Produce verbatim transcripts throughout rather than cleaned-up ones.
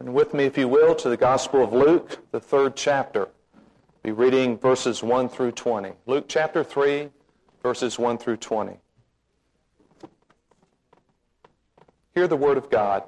Turn with me, if you will, to the Gospel of Luke, the third chapter. Be reading verses one through twenty. Luke chapter three, verses one through twenty. Hear the word of God.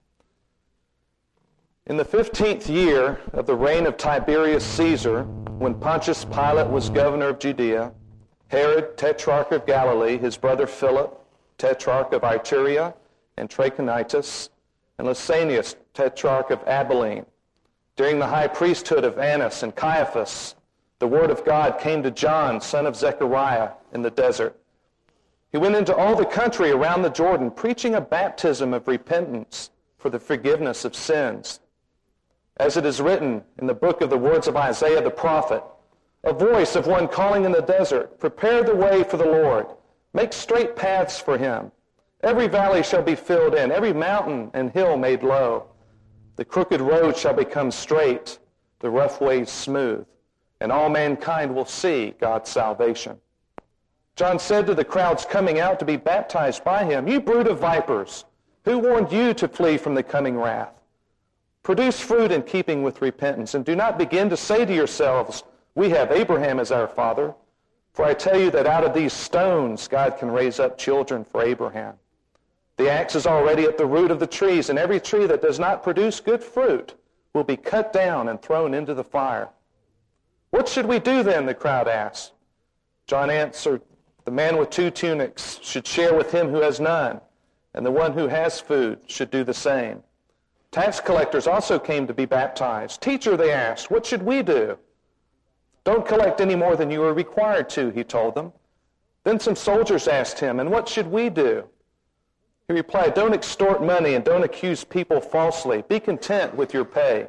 In the fifteenth year of the reign of Tiberius Caesar, when Pontius Pilate was governor of Judea, Herod, tetrarch of Galilee, his brother Philip, tetrarch of Iturea and Trachonitis, and Lysanias, tetrarch of Abilene, during the high priesthood of Annas and Caiaphas, the word of God came to John, son of Zechariah, in the desert. He went into all the country around the Jordan, preaching a baptism of repentance for the forgiveness of sins. As it is written in the book of the words of Isaiah the prophet, a voice of one calling in the desert, prepare the way for the Lord, make straight paths for him. Every valley shall be filled in, every mountain and hill made low. The crooked road shall become straight, the rough ways smooth, and all mankind will see God's salvation. John said to the crowds coming out to be baptized by him, you brood of vipers, who warned you to flee from the coming wrath? Produce fruit in keeping with repentance, and do not begin to say to yourselves, we have Abraham as our father. For I tell you that out of these stones God can raise up children for Abraham. The axe is already at the root of the trees, and every tree that does not produce good fruit will be cut down and thrown into the fire. What should we do then? The crowd asked. John answered, the man with two tunics should share with him who has none, and the one who has food should do the same. Tax collectors also came to be baptized. Teacher, they asked, what should we do? Don't collect any more than you are required to, he told them. Then some soldiers asked him, and what should we do? He replied, don't extort money and don't accuse people falsely. Be content with your pay.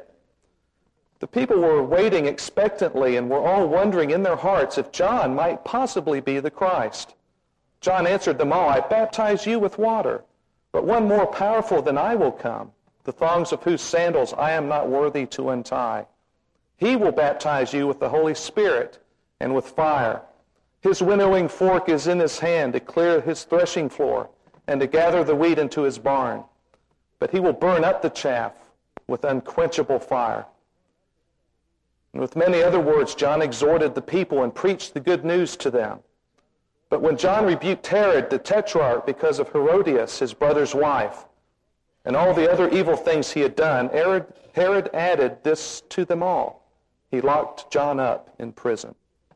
The people were waiting expectantly and were all wondering in their hearts if John might possibly be the Christ. John answered them all, I baptize you with water, but one more powerful than I will come, the thongs of whose sandals I am not worthy to untie. He will baptize you with the Holy Spirit and with fire. His winnowing fork is in his hand to clear his threshing floor and to gather the wheat into his barn. But he will burn up the chaff with unquenchable fire. And with many other words, John exhorted the people and preached the good news to them. But when John rebuked Herod the tetrarch because of Herodias, his brother's wife, and all the other evil things he had done, Herod, Herod added this to them all. He locked John up in prison.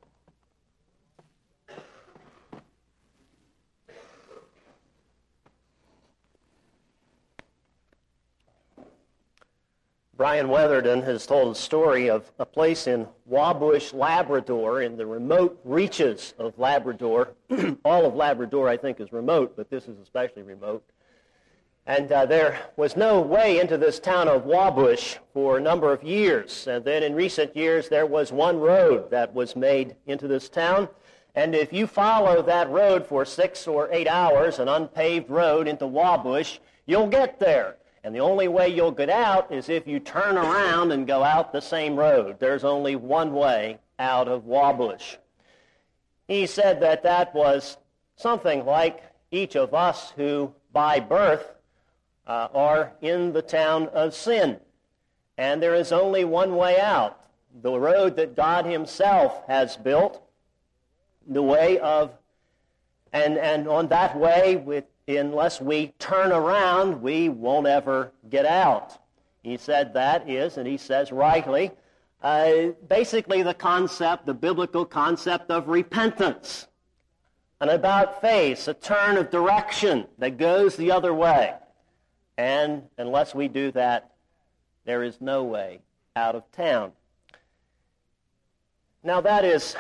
Brian Weatherden has told a story of a place in Wabush, Labrador, in the remote reaches of Labrador. All of Labrador, I think, is remote, but this is especially remote. And uh, there was no way into this town of Wabush for a number of years. And then in recent years, there was one road that was made into this town. And if you follow that road for six or eight hours, an unpaved road into Wabush, you'll get there. And the only way you'll get out is if you turn around and go out the same road. There's only one way out of Wabush. He said that that was something like each of us who, by birth, uh, are in the town of sin. And there is only one way out, the road that God himself has built, the way of, and, and on that way, with unless we turn around, we won't ever get out. He said that is, and he says rightly, uh, basically the concept, the biblical concept of repentance. An about-face, a turn of direction that goes the other way. And unless we do that, there is no way out of town. Now that is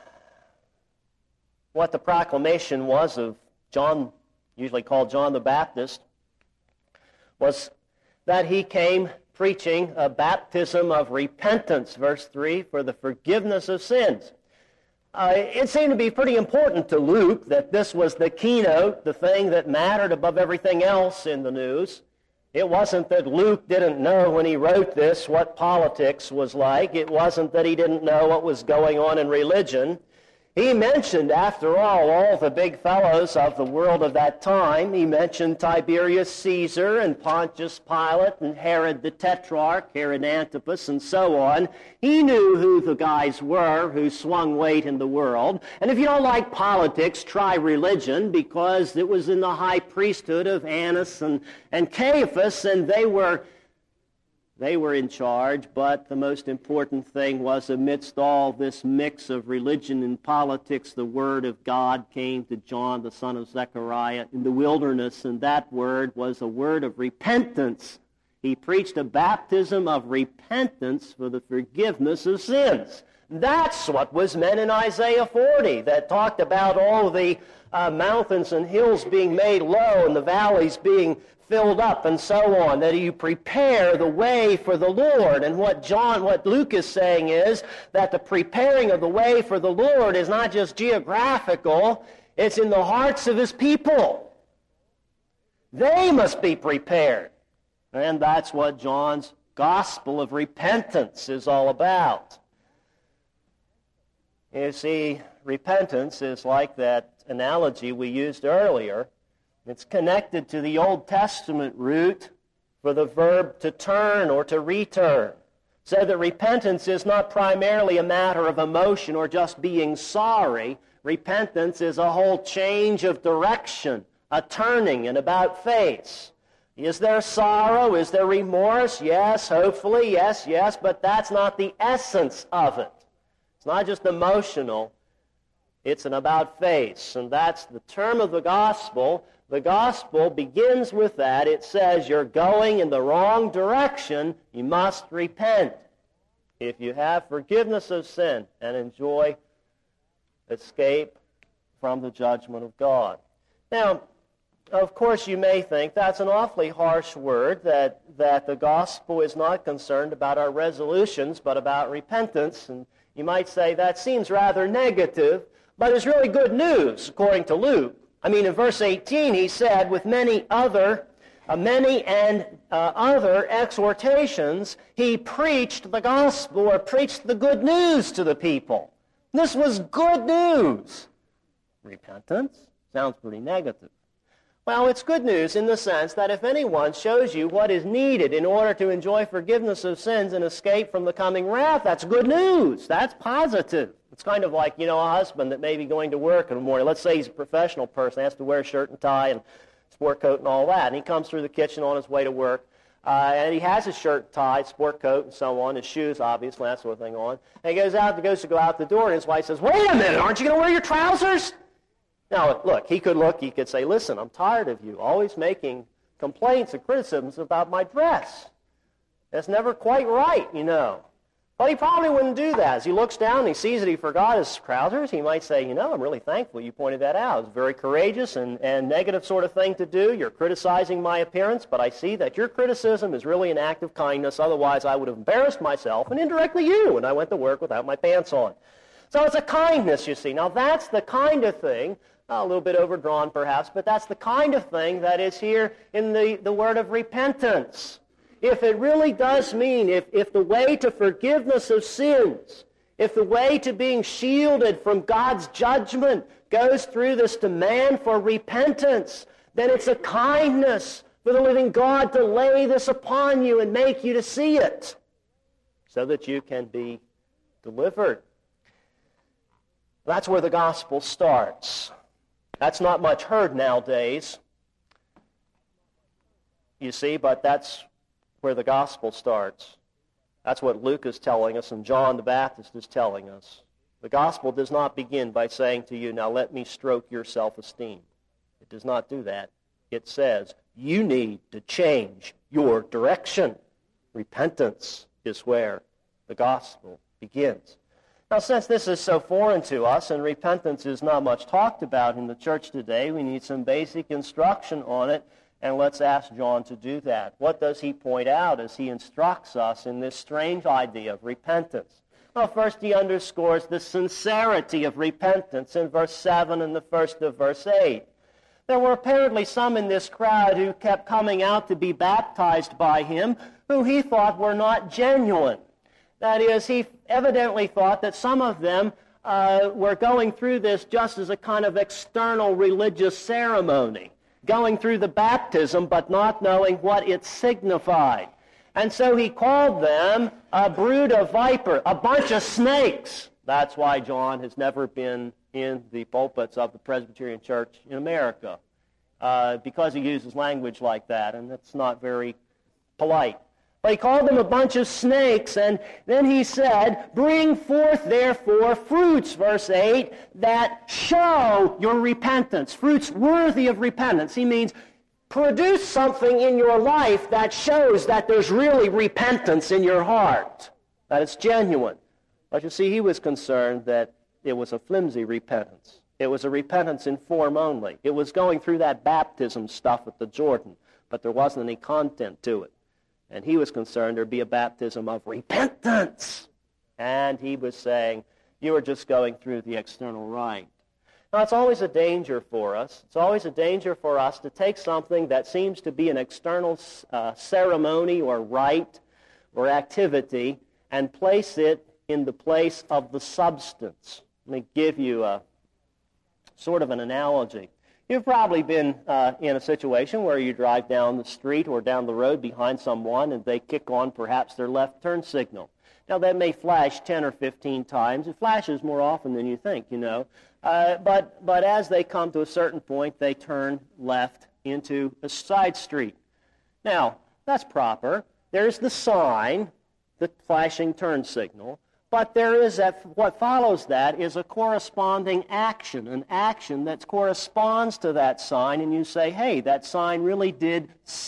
what the proclamation was of John, usually called John the Baptist, was that he came preaching a baptism of repentance, verse three, for the forgiveness of sins. Uh, it seemed to be pretty important to Luke that this was the keynote, the thing that mattered above everything else in the news. It wasn't that Luke didn't know when he wrote this what politics was like. It wasn't that he didn't know what was going on in religion. He mentioned, after all, all the big fellows of the world of that time. He mentioned Tiberius Caesar and Pontius Pilate and Herod the Tetrarch, Herod Antipas, and so on. He knew who the guys were who swung weight in the world. And if you don't like politics, try religion, because it was in the high priesthood of Annas and, and Caiaphas, and they were They were in charge, but the most important thing was, amidst all this mix of religion and politics, the Word of God came to John, the son of Zechariah, in the wilderness, and that word was a word of repentance. He preached a baptism of repentance for the forgiveness of sins. That's what was meant in Isaiah forty, that talked about all the uh, mountains and hills being made low and the valleys being filled up and so on, that you prepare the way for the Lord. And what John, what Luke is saying is that the preparing of the way for the Lord is not just geographical, it's in the hearts of his people. They must be prepared. And that's what John's gospel of repentance is all about. You see, repentance is like that analogy we used earlier. It's connected to the Old Testament root for the verb to turn or to return. So that repentance is not primarily a matter of emotion or just being sorry. Repentance is a whole change of direction, a turning and about face. Is there sorrow? Is there remorse? Yes, hopefully, yes, yes, but that's not the essence of it. It's not just emotional. It's an about face, and that's the term of the gospel. The gospel begins with that. It says you're going in the wrong direction. You must repent. If you have forgiveness of sin and enjoy escape from the judgment of God. Now, of course, you may think that's an awfully harsh word, that, that the gospel is not concerned about our resolutions, but about repentance. And you might say that seems rather negative, but it's really good news, according to Luke. I mean, in verse eighteen, he said, with many other, uh, many and uh, other exhortations, he preached the gospel, or preached the good news to the people. This was good news. Repentance? Sounds pretty negative. Well, it's good news in the sense that if anyone shows you what is needed in order to enjoy forgiveness of sins and escape from the coming wrath, that's good news. That's positive. It's kind of like, you know, a husband that may be going to work in the morning. Let's say he's a professional person, has to wear a shirt and tie and sport coat and all that. And he comes through the kitchen on his way to work, uh, and he has his shirt tied, sport coat and so on, his shoes, obviously, that sort of thing on. And he goes out, goes to go out the door, and his wife says, wait a minute, aren't you going to wear your trousers? Now, look, he could look, he could say, listen, I'm tired of you always making complaints and criticisms about my dress. That's never quite right, you know. But he probably wouldn't do that. As he looks down and he sees that he forgot his trousers, he might say, you know, I'm really thankful you pointed that out. It's very courageous and, and negative sort of thing to do. You're criticizing my appearance, but I see that your criticism is really an act of kindness. Otherwise, I would have embarrassed myself and indirectly you when I went to work without my pants on. So it's a kindness, you see. Now, that's the kind of thing, a little bit overdrawn perhaps, but that's the kind of thing that is here in the, the word of repentance. If it really does mean, if, if the way to forgiveness of sins, if the way to being shielded from God's judgment goes through this demand for repentance, then it's a kindness for the living God to lay this upon you and make you to see it so that you can be delivered. That's where the gospel starts. That's not much heard nowadays, you see, but that's where the gospel starts. That's what Luke is telling us and John the Baptist is telling us. The gospel does not begin by saying to you, now let me stroke your self-esteem. It does not do that. It says, you need to change your direction. Repentance is where the gospel begins. Now, since this is so foreign to us and repentance is not much talked about in the church today, we need some basic instruction on it. And let's ask John to do that. What does he point out as he instructs us in this strange idea of repentance? Well, first he underscores the sincerity of repentance in verse seven and the first of verse eight. There were apparently some in this crowd who kept coming out to be baptized by him who he thought were not genuine. That is, he evidently thought that some of them uh, were going through this just as a kind of external religious ceremony, going through the baptism but not knowing what it signified. And so he called them a brood of vipers, a bunch of snakes. That's why John has never been in the pulpits of the Presbyterian Church in America, uh, because he uses language like that, and it's not very polite. But he called them a bunch of snakes, and then he said, bring forth therefore fruits, verse eight, that show your repentance, fruits worthy of repentance. He means produce something in your life that shows that there's really repentance in your heart, that it's genuine. But you see, he was concerned that it was a flimsy repentance. It was a repentance in form only. It was going through that baptism stuff at the Jordan, but there wasn't any content to it. And he was concerned there'd be a baptism of repentance. And he was saying, you are just going through the external rite. Now, it's always a danger for us. It's always a danger for us to take something that seems to be an external uh, ceremony or rite or activity and place it in the place of the substance. Let me give you a sort of an analogy. You've probably been uh, in a situation where you drive down the street or down the road behind someone and they kick on perhaps their left turn signal. Now, that may flash ten or fifteen times. It flashes more often than you think, you know. Uh, but, but as they come to a certain point, they turn left into a side street. Now, that's proper. There's the sign, the flashing turn signal. But there is a, what follows that is a corresponding action, an action that corresponds to that sign, and you say, hey, that sign really did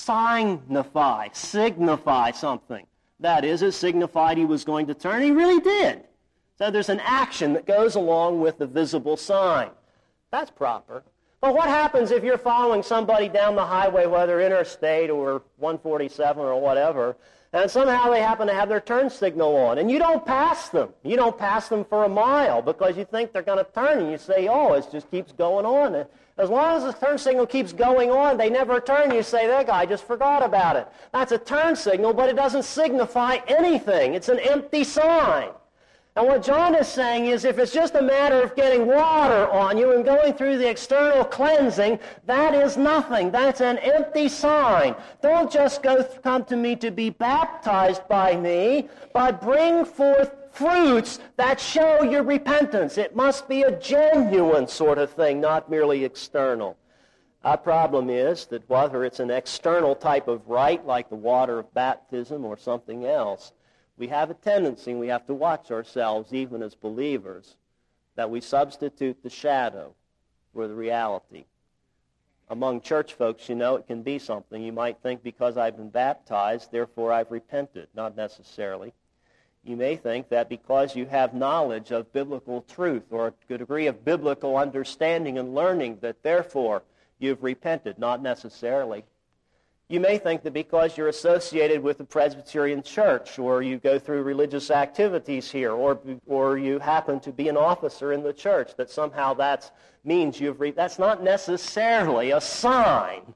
signify, signify something. That is, it signified he was going to turn. He really did. So there's an action that goes along with the visible sign. That's proper. But what happens if you're following somebody down the highway, whether interstate or one forty-seven or whatever, and somehow they happen to have their turn signal on, and you don't pass them. You don't pass them for a mile because you think they're going to turn, and you say, oh, it just keeps going on. As long as the turn signal keeps going on, they never turn. You say, that guy just forgot about it. That's a turn signal, but it doesn't signify anything. It's an empty sign. And what John is saying is if it's just a matter of getting water on you and going through the external cleansing, that is nothing. That's an empty sign. Don't just go th- come to me to be baptized by me, but bring forth fruits that show your repentance. It must be a genuine sort of thing, not merely external. Our problem is that whether it's an external type of rite like the water of baptism or something else, we have a tendency, and we have to watch ourselves, even as believers, that we substitute the shadow for the reality. Among church folks, you know, it can be something. You might think because I've been baptized, therefore I've repented. Not necessarily. You may think that because you have knowledge of biblical truth or a degree of biblical understanding and learning, that therefore you've repented. Not necessarily. You may think that because you're associated with the Presbyterian Church, or you go through religious activities here, or or you happen to be an officer in the church, that somehow that means you've re- that's not necessarily a sign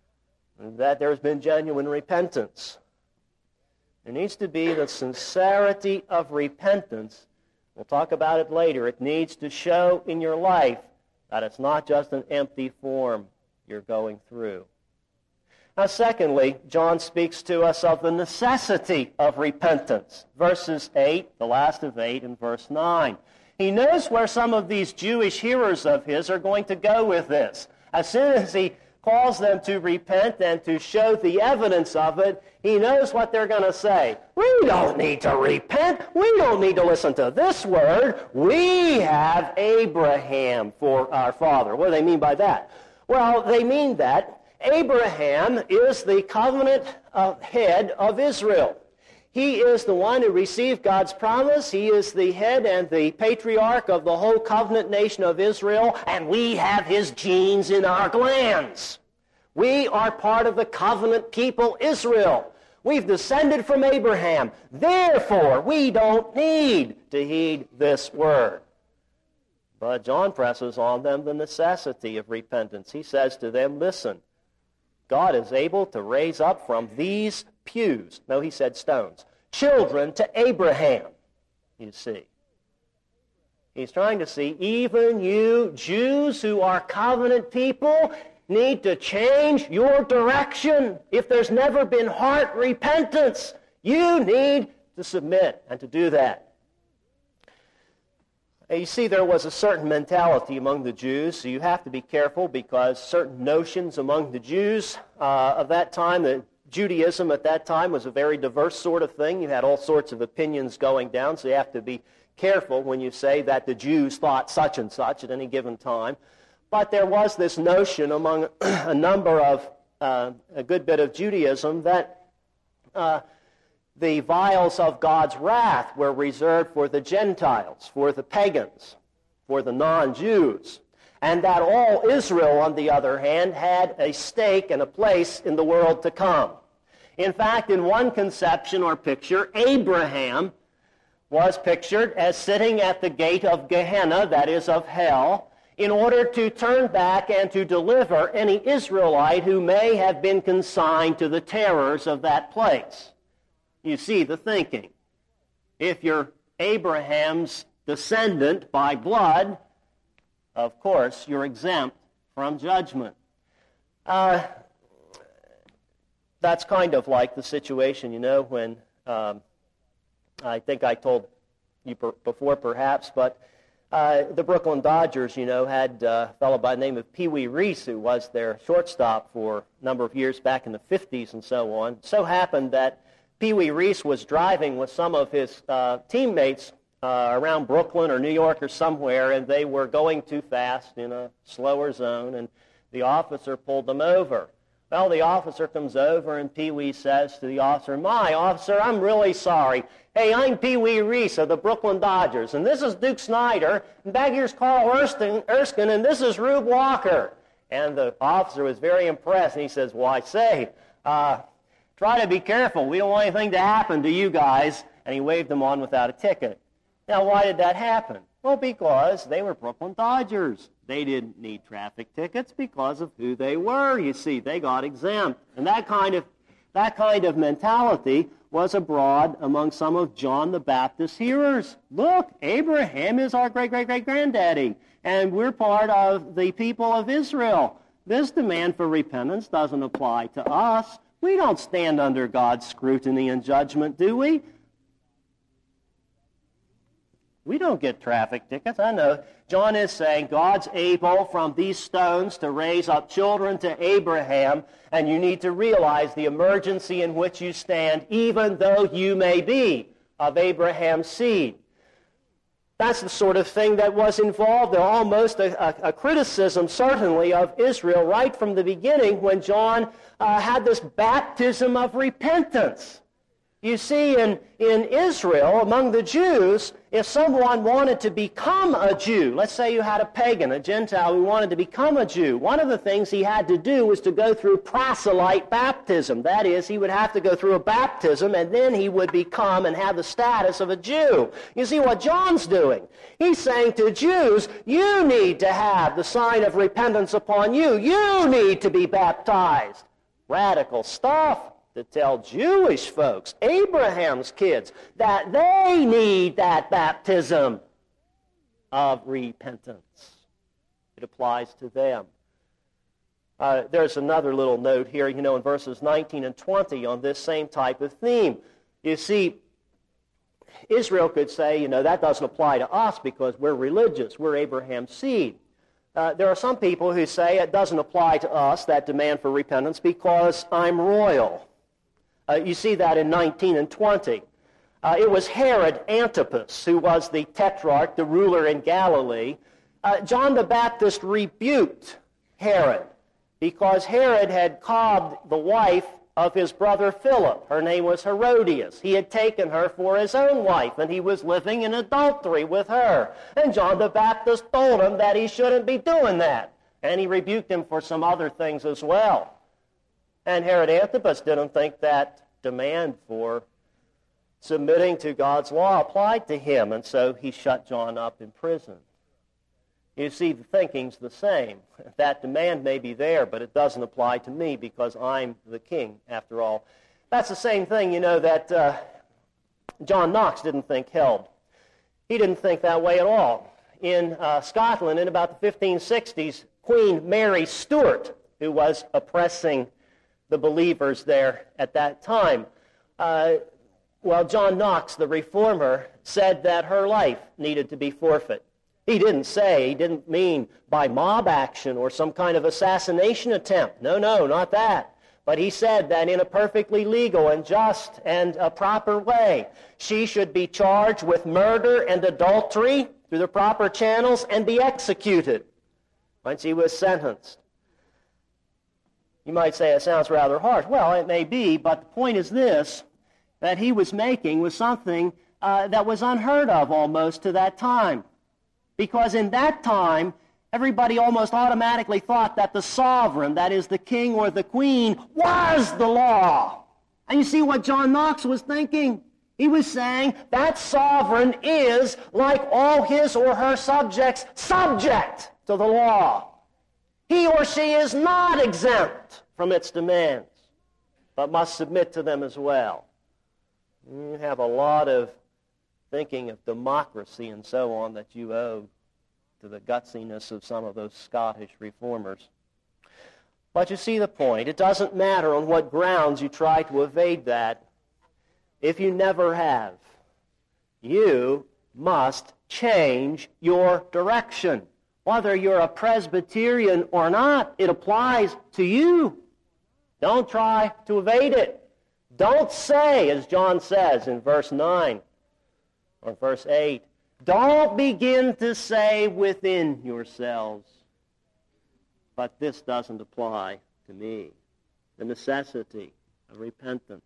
that there's been genuine repentance. There needs to be the sincerity of repentance. We'll talk about it later. It needs to show in your life that it's not just an empty form you're going through. Now, secondly, John speaks to us of the necessity of repentance. Verses eight, the last of eight, and verse nine. He knows where some of these Jewish hearers of his are going to go with this. As soon as he calls them to repent and to show the evidence of it, he knows what they're going to say. We don't need to repent. We don't need to listen to this word. We have Abraham for our father. What do they mean by that? Well, they mean that Abraham is the covenant uh, head of Israel. He is the one who received God's promise. He is the head and the patriarch of the whole covenant nation of Israel, and we have his genes in our glands. We are part of the covenant people Israel. We've descended from Abraham. Therefore, we don't need to heed this word. But John presses on them the necessity of repentance. He says to them, listen, God is able to raise up from these pews, no, he said stones, children to Abraham, you see. He's trying to see, even you Jews who are covenant people need to change your direction. If there's never been heart repentance, you need to submit and to do that. And you see, there was a certain mentality among the Jews, so you have to be careful because certain notions among the Jews uh, of that time, the Judaism at that time was a very diverse sort of thing. You had all sorts of opinions going down, so you have to be careful when you say that the Jews thought such and such at any given time. But there was this notion among a number of, uh, a good bit of Judaism that uh, the vials of God's wrath were reserved for the Gentiles, for the pagans, for the non-Jews, and that all Israel, on the other hand, had a stake and a place in the world to come. In fact, in one conception or picture, Abraham was pictured as sitting at the gate of Gehenna, that is, of hell, in order to turn back and to deliver any Israelite who may have been consigned to the terrors of that place. You see the thinking. If you're Abraham's descendant by blood, of course, you're exempt from judgment. Uh, that's kind of like the situation, you know, when, um, I think I told you per- before perhaps, but uh, the Brooklyn Dodgers, you know, had uh, a fellow by the name of Pee Wee Reese, who was their shortstop for a number of years back in the fifties and so on. It so happened that Pee Wee Reese was driving with some of his uh, teammates uh, around Brooklyn or New York or somewhere, and they were going too fast in a slower zone, and the officer pulled them over. Well, the officer comes over, and Pee Wee says to the officer, "My, officer, I'm really sorry. Hey, I'm Pee Wee Reese of the Brooklyn Dodgers, and this is Duke Snyder, and back here's Carl Erskine, Erskine and this is Rube Walker." And the officer was very impressed, and he says, "Well, I say, uh, try to be careful. We don't want anything to happen to you guys." And he waved them on without a ticket. Now, why did that happen? Well, because they were Brooklyn Dodgers. They didn't need traffic tickets because of who they were. You see, they got exempt. And that kind of that kind of mentality was abroad among some of John the Baptist's hearers. Look, Abraham is our great-great-great-granddaddy, and we're part of the people of Israel. This demand for repentance doesn't apply to us. We don't stand under God's scrutiny and judgment, do we? We don't get traffic tickets. I know. John is saying God's able from these stones to raise up children to Abraham, and you need to realize the emergency in which you stand, even though you may be of Abraham's seed. That's the sort of thing that was involved. There almost a, a, a criticism, certainly, of Israel right from the beginning when John uh, had this baptism of repentance. You see, in, in Israel, among the Jews, if someone wanted to become a Jew, let's say you had a pagan, a Gentile who wanted to become a Jew, one of the things he had to do was to go through proselyte baptism. That is, he would have to go through a baptism, and then he would become and have the status of a Jew. You see what John's doing? He's saying to Jews, you need to have the sign of repentance upon you. You need to be baptized. Radical stuff. To tell Jewish folks, Abraham's kids, that they need that baptism of repentance. It applies to them. Uh, there's another little note here, you know, in verses nineteen and twenty on this same type of theme. You see, Israel could say, you know, that doesn't apply to us because we're religious, we're Abraham's seed. Uh, there are some people who say it doesn't apply to us, that demand for repentance, because I'm royal. Uh, you see that in nineteen and twenty. Uh, it was Herod Antipas who was the tetrarch, the ruler in Galilee. Uh, John the Baptist rebuked Herod because Herod had cobbed the wife of his brother Philip. Her name was Herodias. He had taken her for his own wife, and he was living in adultery with her. And John the Baptist told him that he shouldn't be doing that. And he rebuked him for some other things as well. And Herod Antipas didn't think that demand for submitting to God's law applied to him, and so he shut John up in prison. You see, the thinking's the same. That demand may be there, but it doesn't apply to me because I'm the king, after all. That's the same thing, you know, that uh, John Knox didn't think held. He didn't think that way at all. in uh, Scotland in about the fifteen sixties, Queen Mary Stuart, who was oppressing the believers there at that time. Uh, well, John Knox, the reformer, said that her life needed to be forfeit. He didn't say, he didn't mean by mob action or some kind of assassination attempt. No, no, not that. But he said that in a perfectly legal and just and a proper way, she should be charged with murder and adultery through the proper channels and be executed once he was sentenced. You might say it sounds rather harsh. Well, it may be, but the point is this, that he was making was something uh, that was unheard of almost to that time. Because in that time, everybody almost automatically thought that the sovereign, that is the king or the queen, was the law. And you see what John Knox was thinking? He was saying that sovereign is, like all his or her subjects, subject to the law. He or she is not exempt from its demands, but must submit to them as well. You have a lot of thinking of democracy and so on that you owe to the gutsiness of some of those Scottish reformers. But you see the point. It doesn't matter on what grounds you try to evade that. If you never have, you must change your direction. Whether you're a Presbyterian or not, it applies to you. Don't try to evade it. Don't say, as John says in verse nine or verse eight, don't begin to say within yourselves, but this doesn't apply to me. The necessity of repentance.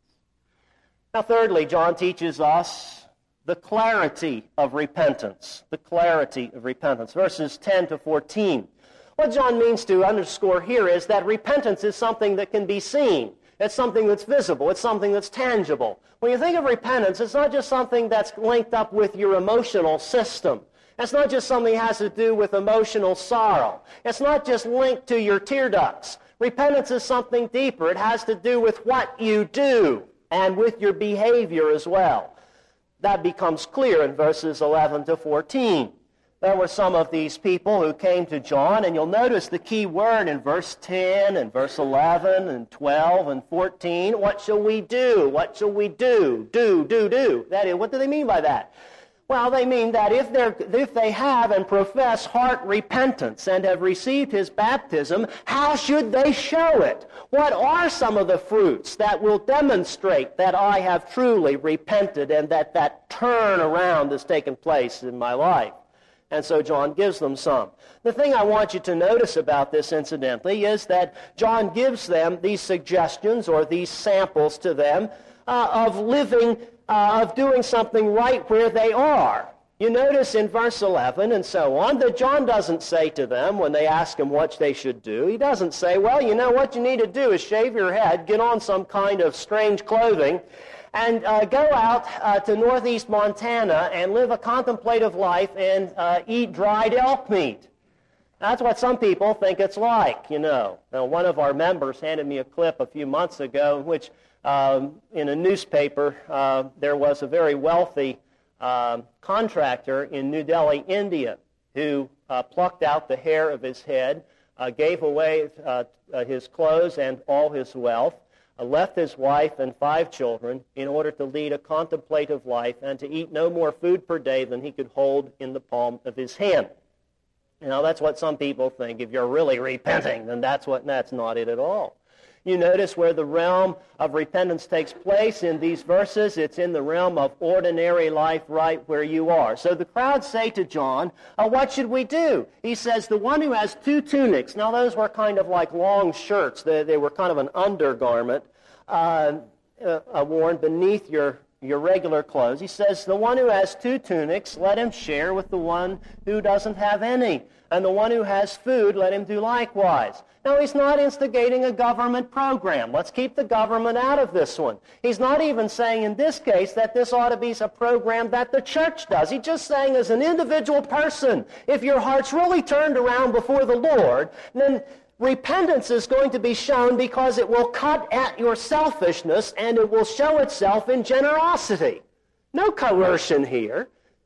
Now, thirdly, John teaches us the clarity of repentance. The clarity of repentance. Verses ten to fourteen. What John means to underscore here is that repentance is something that can be seen. It's something that's visible. It's something that's tangible. When you think of repentance, it's not just something that's linked up with your emotional system. It's not just something that has to do with emotional sorrow. It's not just linked to your tear ducts. Repentance is something deeper. It has to do with what you do and with your behavior as well. That becomes clear in verses eleven to fourteen. There were some of these people who came to John, and you'll notice the key word in verse ten and verse eleven and twelve and fourteen. What shall we do? What shall we do? Do, do, do. That is, what do they mean by that? Well, they mean that if, they're, if they have and profess heart repentance and have received his baptism, how should they show it? What are some of the fruits that will demonstrate that I have truly repented and that that turn around has taken place in my life? And so John gives them some. The thing I want you to notice about this, incidentally, is that John gives them these suggestions or these samples to them uh, of living, uh, of doing something right where they are. You notice in verse eleven and so on that John doesn't say to them when they ask him what they should do, he doesn't say, well, you know, what you need to do is shave your head, get on some kind of strange clothing, and uh, go out uh, to northeast Montana and live a contemplative life and uh, eat dried elk meat. That's what some people think it's like, you know. Now, one of our members handed me a clip a few months ago in which um, in a newspaper uh, there was a very wealthy um, contractor in New Delhi, India, who uh, plucked out the hair of his head, uh, gave away uh, uh, his clothes and all his wealth, Uh, left his wife and five children in order to lead a contemplative life and to eat no more food per day than he could hold in the palm of his hand. Now, that's what some people think. If you're really repenting, then that's what. That's not it at all. You notice where the realm of repentance takes place in these verses. It's in the realm of ordinary life right where you are. So the crowd say to John, oh, what should we do? He says, the one who has two tunics. Now, those were kind of like long shirts. They, they were kind of an undergarment uh, uh, worn beneath your, your regular clothes. He says, the one who has two tunics, let him share with the one who doesn't have any. And the one who has food, let him do likewise. Now, he's not instigating a government program. Let's keep the government out of this one. He's not even saying in this case that this ought to be a program that the church does. He's just saying as an individual person, if your heart's really turned around before the Lord, then repentance is going to be shown because it will cut at your selfishness and it will show itself in generosity. No coercion here.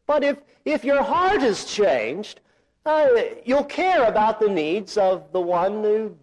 But if, if your heart is changed, uh, you'll care about the needs of the one who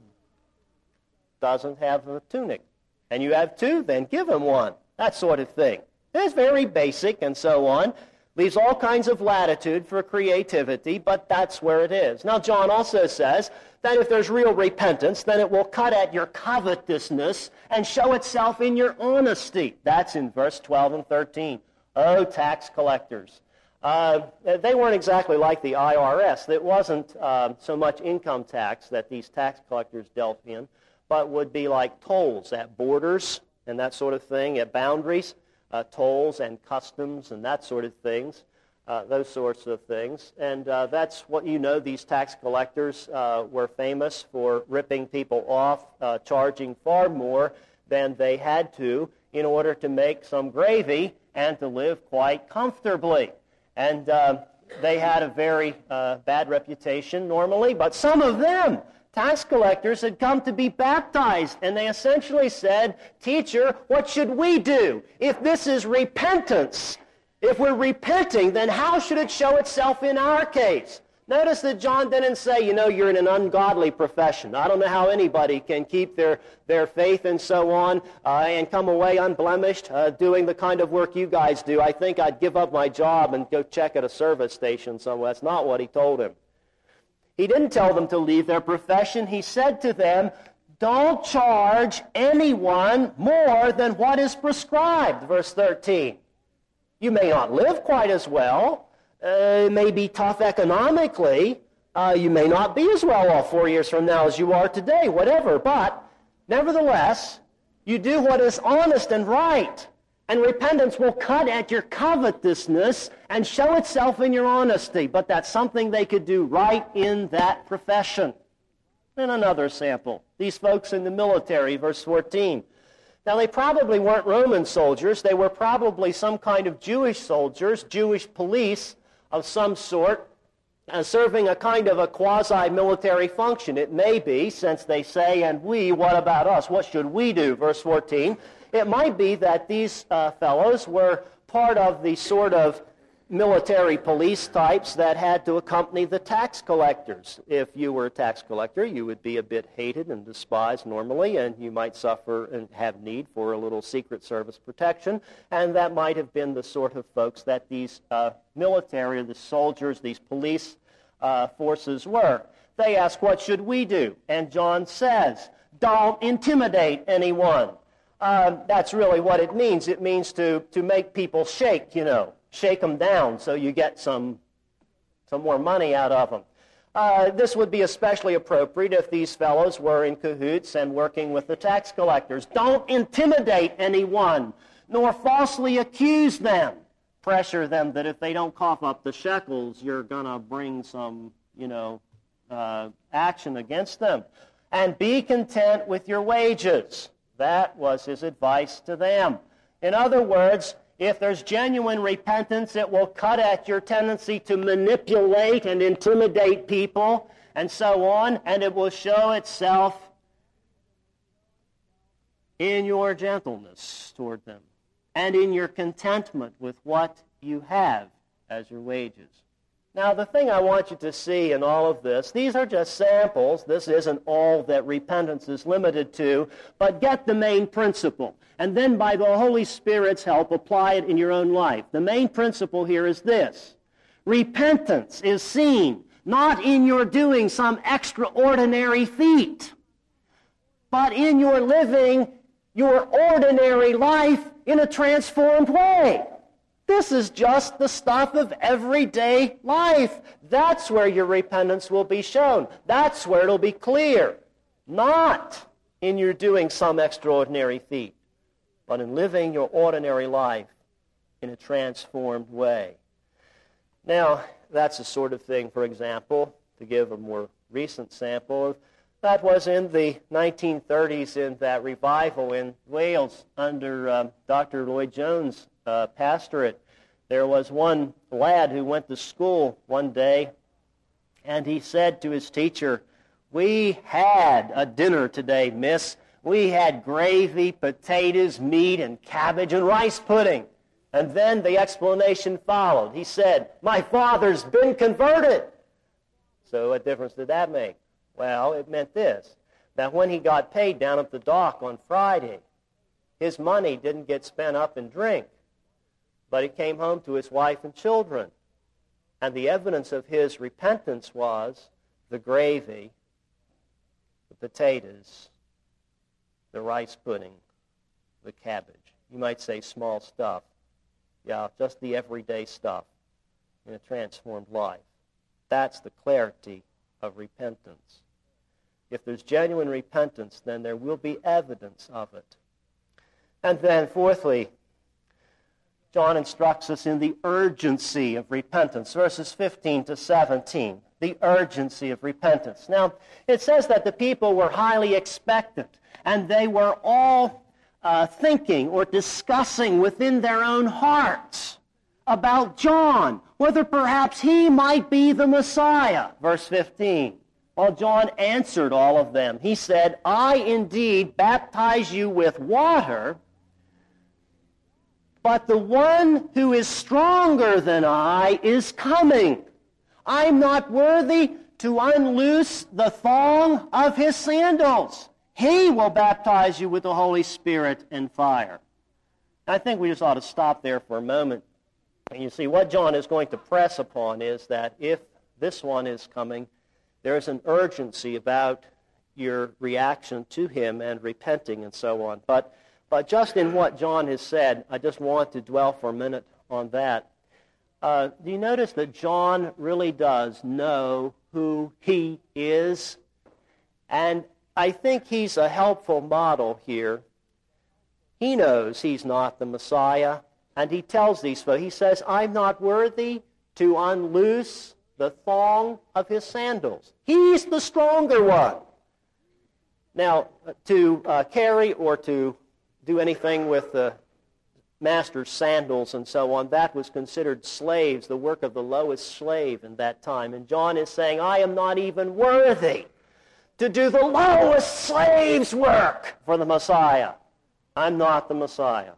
doesn't have a tunic. And you have two, then give him one. That sort of thing. It's very basic and so on. Leaves all kinds of latitude for creativity, but that's where it is. Now, John also says that if there's real repentance, then it will cut at your covetousness and show itself in your honesty. That's in verse twelve and thirteen. Oh, tax collectors. Uh, they weren't exactly like the I R S. It wasn't uh, so much income tax that these tax collectors dealt in, but would be like tolls at borders and that sort of thing, at boundaries. Uh, tolls and customs and that sort of things, uh, those sorts of things. And uh, that's what you know, these tax collectors uh, were famous for ripping people off, uh, charging far more than they had to in order to make some gravy and to live quite comfortably. And uh, they had a very uh, bad reputation normally, but some of them, tax collectors, had come to be baptized, and they essentially said, "Teacher, what should we do? If this is repentance, if we're repenting, then how should it show itself in our case?" Notice that John didn't say, you know, you're in an ungodly profession. I don't know how anybody can keep their, their faith and so on uh, and come away unblemished uh, doing the kind of work you guys do. I think I'd give up my job and go check at a service station somewhere. That's not what he told him. He didn't tell them to leave their profession. He said to them, don't charge anyone more than what is prescribed. Verse thirteen. You may not live quite as well. Uh, it may be tough economically. Uh, you may not be as well off four years from now as you are today, whatever. But nevertheless, you do what is honest and right. And repentance will cut at your covetousness and show itself in your honesty. But that's something they could do right in that profession. And another sample. These folks in the military, verse fourteen. Now, they probably weren't Roman soldiers. They were probably some kind of Jewish soldiers, Jewish police of some sort, uh, serving a kind of a quasi-military function. It may be, since they say, and we, what about us? What should we do? Verse fourteen. It might be that these uh, fellows were part of the sort of military police types that had to accompany the tax collectors. If you were a tax collector, you would be a bit hated and despised normally, and you might suffer and have need for a little Secret Service protection, and that might have been the sort of folks that these uh, military, the soldiers, these police uh, forces were. They ask, what should we do? And John says, don't intimidate anyone. Uh, that's really what it means. It means to, to make people shake, you know, shake them down so you get some, some more money out of them. Uh, this would be especially appropriate if these fellows were in cahoots and working with the tax collectors. Don't intimidate anyone, nor falsely accuse them. Pressure them that if they don't cough up the shekels, you're going to bring some, you know, uh, action against them. And be content with your wages. That was his advice to them. In other words, if there's genuine repentance, it will cut at your tendency to manipulate and intimidate people and so on, and it will show itself in your gentleness toward them and in your contentment with what you have as your wages. Now, the thing I want you to see in all of this, these are just samples. This isn't all that repentance is limited to, but get the main principle. And then by the Holy Spirit's help, apply it in your own life. The main principle here is this. Repentance is seen not in your doing some extraordinary feat, but in your living your ordinary life in a transformed way. This is just the stuff of everyday life. That's where your repentance will be shown. That's where it'll be clear. Not in your doing some extraordinary feat, but in living your ordinary life in a transformed way. Now, that's the sort of thing, for example, to give a more recent sample, that was in the nineteen thirties in that revival in Wales under um, Doctor Lloyd Jones' uh, pastorate. There was one lad who went to school one day, and he said to his teacher, "We had a dinner today, miss. We had gravy, potatoes, meat, and cabbage, and rice pudding." And then the explanation followed. He said, my father's been converted. So what difference did that make? Well, it meant this, that when he got paid down at the dock on Friday, his money didn't get spent up in drink, but it came home to his wife and children. And the evidence of his repentance was the gravy, the potatoes, the rice pudding, the cabbage. You might say small stuff. Yeah, just the everyday stuff in a transformed life. That's the clarity of repentance. If there's genuine repentance, then there will be evidence of it. And then, fourthly, John instructs us in the urgency of repentance, verses fifteen to seventeen, the urgency of repentance. Now, it says that the people were highly expectant, and they were all uh, thinking or discussing within their own hearts about John, whether perhaps he might be the Messiah. Verse fifteen. Well, John answered all of them. He said, I indeed baptize you with water, but the one who is stronger than I is coming. I'm not worthy to unloose the thong of his sandals. He will baptize you with the Holy Spirit and fire. I think we just ought to stop there for a moment. And you see, what John is going to press upon is that if this one is coming, there's an urgency about your reaction to him and repenting and so on. But but just in what John has said, I just want to dwell for a minute on that. Uh, do you notice that John really does know who he is? And I think he's a helpful model here. He knows he's not the Messiah, and he tells these folks, he says, I'm not worthy to unloose the thong of his sandals. He's the stronger one. Now, to uh, carry or to do anything with the master's sandals and so on, that was considered slaves, the work of the lowest slave in that time. And John is saying, I am not even worthy to do the lowest slave's work for the Messiah. I'm not the Messiah.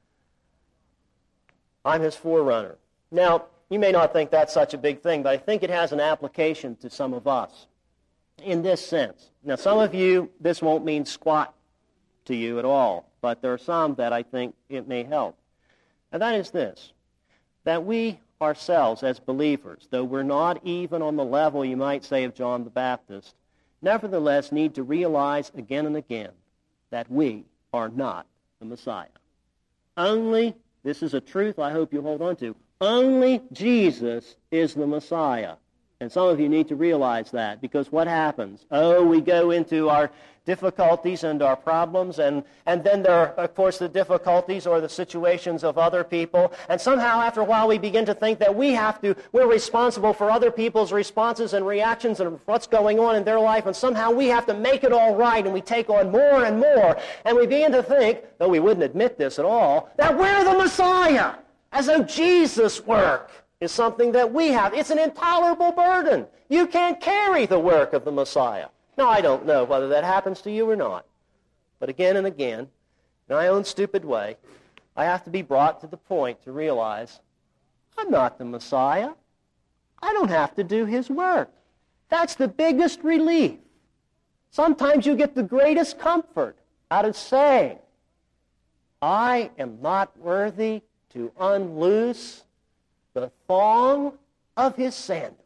I'm his forerunner. Now, you may not think that's such a big thing, but I think it has an application to some of us in this sense. Now, some of you, this won't mean squat to you at all, but there are some that I think it may help. And that is this, that we ourselves as believers, though we're not even on the level, you might say, of John the Baptist, nevertheless need to realize again and again that we are not the Messiah. Only, this is a truth I hope you hold on to, only Jesus is the Messiah. And some of you need to realize that, because what happens? Oh, we go into our difficulties and our problems, and, and then there are, of course, the difficulties or the situations of other people, and somehow after a while we begin to think that we have to, we're responsible for other people's responses and reactions and what's going on in their life, and somehow we have to make it all right, and we take on more and more, and we begin to think, though we wouldn't admit this at all, that we're the Messiah, as though Jesus' work is something that we have. It's an intolerable burden. You can't carry the work of the Messiah. Now, I don't know whether that happens to you or not. But again and again, in my own stupid way, I have to be brought to the point to realize I'm not the Messiah. I don't have to do his work. That's the biggest relief. Sometimes you get the greatest comfort out of saying, I am not worthy to unloose the thong of his sandals.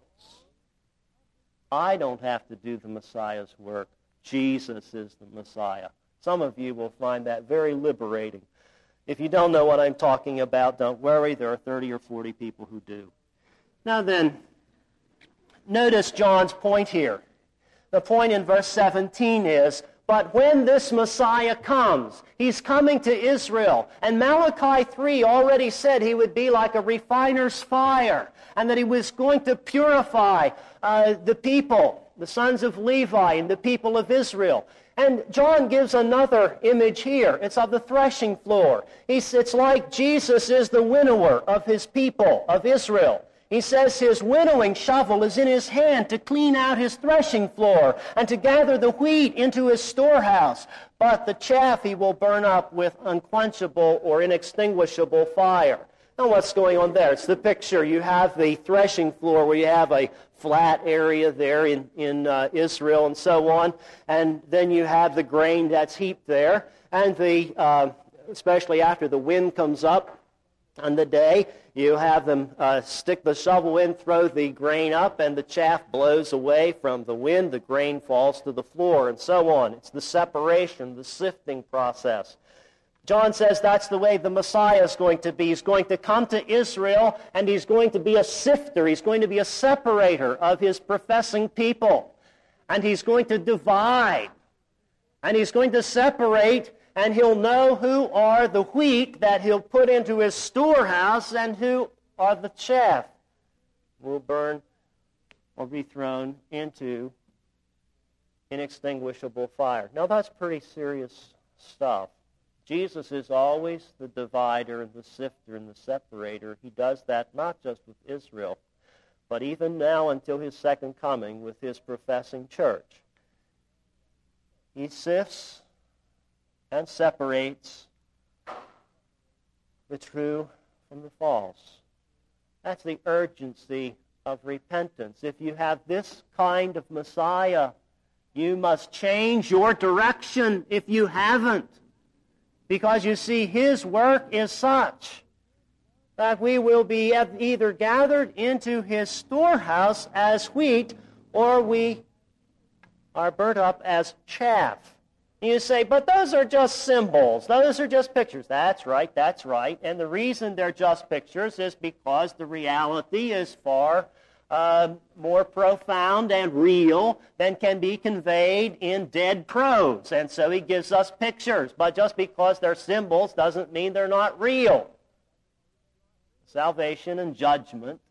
I don't have to do the Messiah's work. Jesus is the Messiah. Some of you will find that very liberating. If you don't know what I'm talking about, don't worry. There are thirty or forty people who do. Now then, notice John's point here. The point in verse seventeen is, but when this Messiah comes, he's coming to Israel. And Malachi three already said he would be like a refiner's fire, and that he was going to purify uh, the people, the sons of Levi and the people of Israel. And John gives another image here. It's of the threshing floor. He's, it's like Jesus is the winnower of his people, of Israel. He says his winnowing shovel is in his hand to clean out his threshing floor and to gather the wheat into his storehouse. But the chaff he will burn up with unquenchable or inextinguishable fire. Now what's going on there? It's the picture. You have the threshing floor where you have a flat area there in, in uh, Israel and so on, and then you have the grain that's heaped there, and the uh, especially after the wind comes up on the day, you have them uh, stick the shovel in, throw the grain up, and the chaff blows away from the wind. The grain falls to the floor, and so on. It's the separation, the sifting process. John says that's the way the Messiah is going to be. He's going to come to Israel, and he's going to be a sifter. He's going to be a separator of his professing people. And he's going to divide. And he's going to separate, and he'll know who are the wheat that he'll put into his storehouse and who are the chaff will burn or be thrown into inextinguishable fire. Now that's pretty serious stuff. Jesus is always the divider and the sifter and the separator. He does that not just with Israel, but even now until his second coming with his professing church. He sifts and separates the true from the false. That's the urgency of repentance. If you have this kind of Messiah, you must change your direction if you haven't. Because you see, his work is such that we will be either gathered into his storehouse as wheat, or we are burnt up as chaff. You say, but those are just symbols. Those are just pictures. That's right, that's right. And the reason they're just pictures is because the reality is far uh, more profound and real than can be conveyed in dead prose. And so he gives us pictures. But just because they're symbols doesn't mean they're not real. Salvation and judgment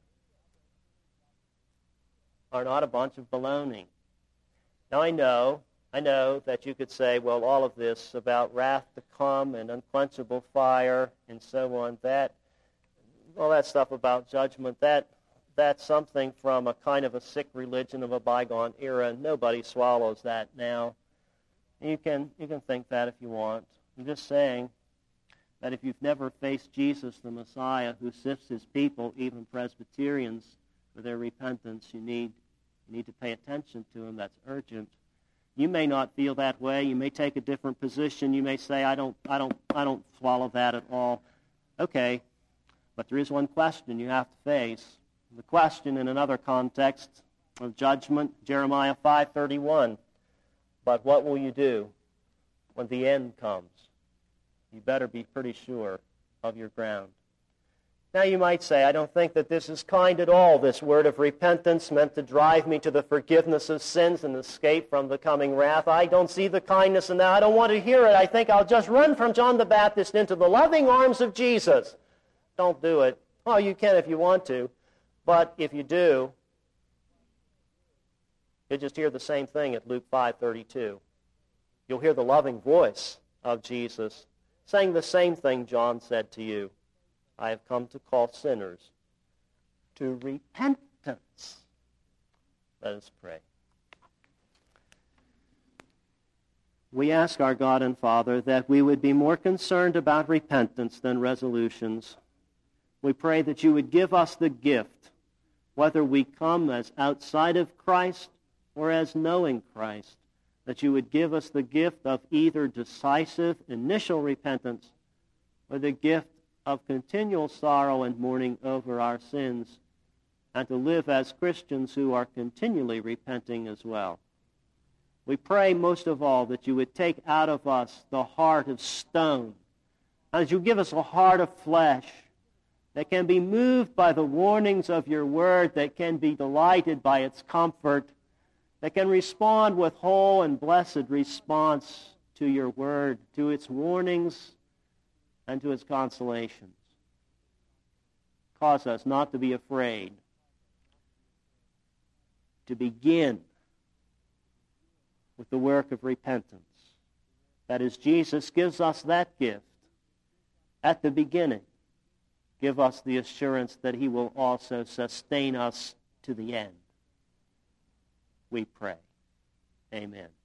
are not a bunch of baloney. Now I know, I know that you could say, well, all of this about wrath to come and unquenchable fire and so on, that, all that stuff about judgment, that that's something from a kind of a sick religion of a bygone era. Nobody swallows that now. You can, you can think that if you want. I'm just saying that if you've never faced Jesus, the Messiah, who sifts his people, even Presbyterians, for their repentance, you need, you need to pay attention to him. That's urgent. You may not feel that way. You may take a different position. You may say, I don't, I don't, I don't swallow that at all. Okay, but there is one question you have to face. The question in another context of judgment, Jeremiah five thirty-one. But what will you do when the end comes? You better be pretty sure of your ground. Now you might say, I don't think that this is kind at all, this word of repentance meant to drive me to the forgiveness of sins and escape from the coming wrath. I don't see the kindness in that. I don't want to hear it. I think I'll just run from John the Baptist into the loving arms of Jesus. Don't do it. Oh, you can if you want to. But if you do, you'll just hear the same thing at Luke five thirty-two. You'll hear the loving voice of Jesus saying the same thing John said to you. I have come to call sinners to repentance. Let us pray. We ask our God and Father that we would be more concerned about repentance than resolutions. We pray that you would give us the gift, whether we come as outside of Christ or as knowing Christ, that you would give us the gift of either decisive initial repentance or the gift of continual sorrow and mourning over our sins, and to live as Christians who are continually repenting as well. We pray most of all that you would take out of us the heart of stone, and that you give us a heart of flesh that can be moved by the warnings of your word, that can be delighted by its comfort, that can respond with whole and blessed response to your word, to its warnings, and to its consolations. Cause us not to be afraid to begin with the work of repentance. That is, Jesus gives us that gift at the beginning. Give us the assurance that he will also sustain us to the end. We pray. Amen.